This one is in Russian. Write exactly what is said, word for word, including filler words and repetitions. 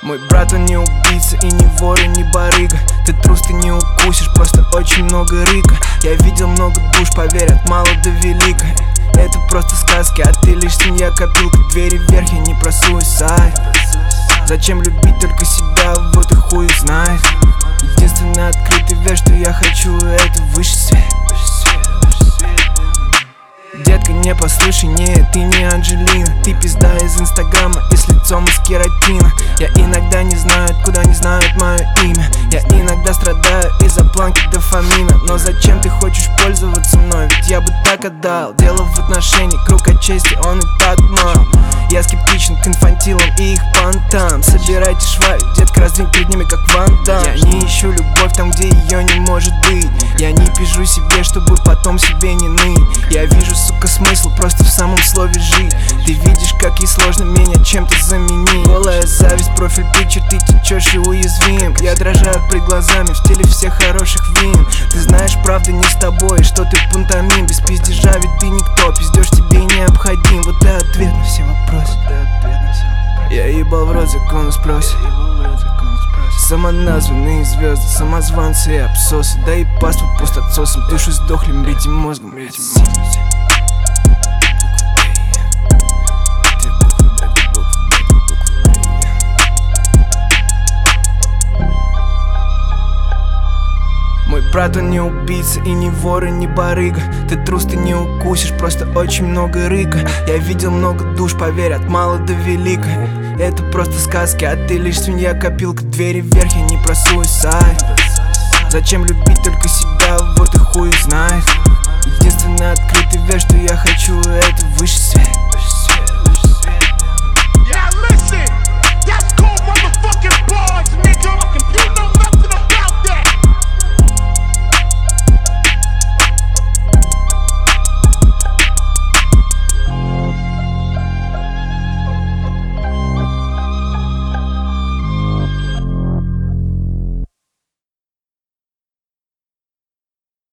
Мой брат, он не убийца и не вор и не барыга. Ты трус, ты не укусишь, просто очень много рыка. Я видел много душ, поверь, от мала до велика. Это просто сказки, а ты лишь свинья, копилка. Двери вверх, я не про суицид. Зачем любить только себя, вот и хуй знает. Единственный открытый верь, что я хочу, это высший свет. Детка, не послушай, нет, ты не Анджелина. Ты пизда из инстаграма и с лицом из кератина. Я иногда не знаю, откуда не знают мое имя. Я иногда страдаю из-за планки дофамина. Но зачем ты хочешь пользоваться мной? Ведь я бы так отдал. Дело в отношении, круг от чести, он и так мал. Я скептичен к инфантилам и их понтам. Собирайте шваль, детка, раздвинь перед ними как Ван Дам. Я не ищу любовь там, где ее не может быть. Я не пижу себе, чтобы потом себе не ныть. Я вижу, сука, смысл просто в самом слове жить. Ты видишь, как ей сложно меня чем-то заменить. Голая зависть, профиль пикчер, ты течешь и уязвим. Я дрожаю пред глазами в стиле всех хороших вин. Ты знаешь, правда не с тобой, что ты пантомим. Без пиздежа, ведь ты никто, пиздеж тебе необходим. Вот и ответ на все вопросы. Я ебал в рот, закон спросит. Самоназванные звезды, самозванцы и абсосы. Да и паству пустотсосом, душу сдохли, мрите мозгом. Мой брат, он не убийца и не вор и не барыга. Ты трус, ты не укусишь, просто очень много рыка. Я видел много душ, поверь, от мала до велика. Это просто сказки, а ты лишь свинья, копилка. Двери вверх, я не про суицид. Зачем любить только себя, вот и хуй знает. Единственный открытый верь, что я хочу,